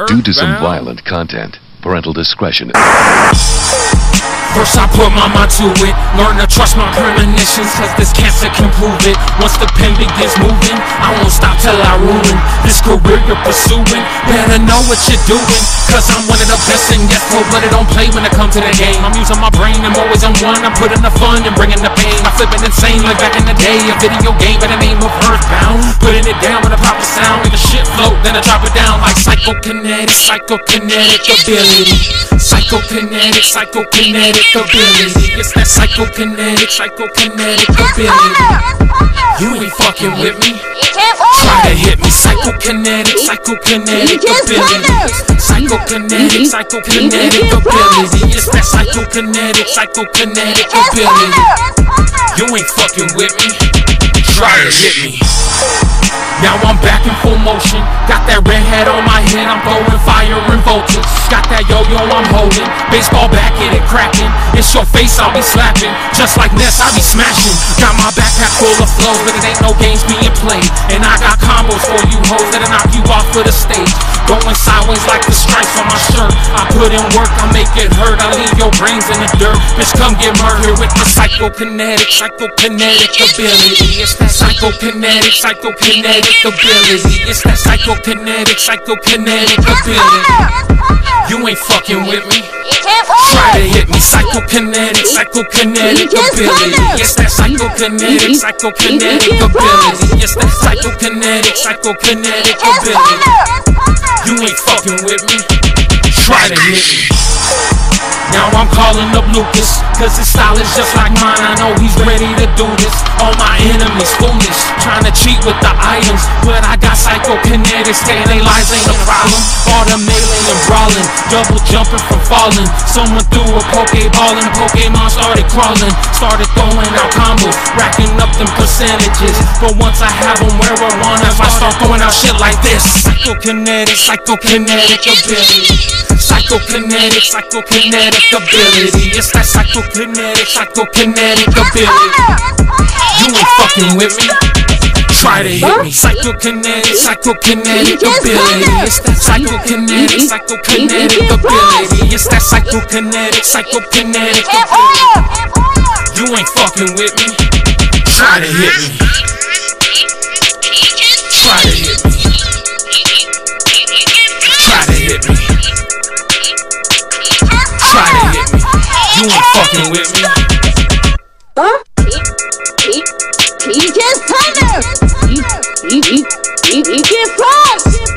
Due to some violent content, parental discretion. First I put my mind to it, learn to trust my premonitions, cause this cancer can prove it. Once the pen begins moving, I won't stop till I ruin this career you're pursuing. Better know what you're doing, cause I'm one of the best, and yes, cold-blooded don't play when it comes to the game. I'm using my brain, I'm always on one, I'm putting the fun and bringing the pain. I'm flipping insane like back in the day, a video game by the name of Earthbound. Putting it down with a proper sound, make the shit float, then I drop it down like psychokinetic, psychokinetic ability. Psychokinetic, psychokinetic ability. It's that psychokinetic, psychokinetic ability. You ain't fucking with me. Try to hit me. Psychokinetic, psychokinetic ability. Psychokinetic, psychokinetic ability. It's that psychokinetic, psychokinetic ability. You ain't fucking with me. Try to hit me. Now I'm back in full motion. Got that red hat on my head, I'm throwing fire and voltage. Got that yo-yo I'm holding, baseball bat, get it cracking. It's your face I'll be slapping, just like Ness I be smashing. Got my backpack full of flows, but it ain't no games being played. And I got combos for you hoes that'll knock you off of the stage. Going sideways like the stripes on my shirt. I put in work, I make it hurt, I leave your brains in the dirt. Bitch, come get murdered with the psychokinetic, psychokinetic ability. It's that psychokinetic, psychokinetic ability. It's that psychokinetic, psychokinetic ability. You ain't fucking with me. Try to hit me. Psychokinetic, psychokinetic ability. It's that psychokinetic, psychokinetic ability. It's that psychokinetic, psychokinetic ability. You ain't fucking with me. Try to hit me. Now I'm calling up Lucas, cause his style is just like mine. I know he's ready to do this. All my enemies foolish, trying to cheat with the items, but I got psychokinetics, saying they lies ain't a problem. All the melee and brawling, double jumping from falling. Someone threw a Pokeball and Pokemon started crawling. Started throwing out combos, racking up them percentages. But once I have them where I want them, I start throwing out shit like this. Psychokinetic, psychokinetic ability. Psychokinetic, psychokinetic ability. It's that psychokinetic, psychokinetic ability. You ain't fucking with me. Try to hit me. Psychokinetic, psychokinetic ability. It's that psychokinetic, psychokinetic ability. It's that psychokinetic, psychokinetic ability. You ain't fucking with me. Try to hit me. Try to hit me. Try to hit me. Try to hit me. You ain't fucking with me. He just thunder. He just frost.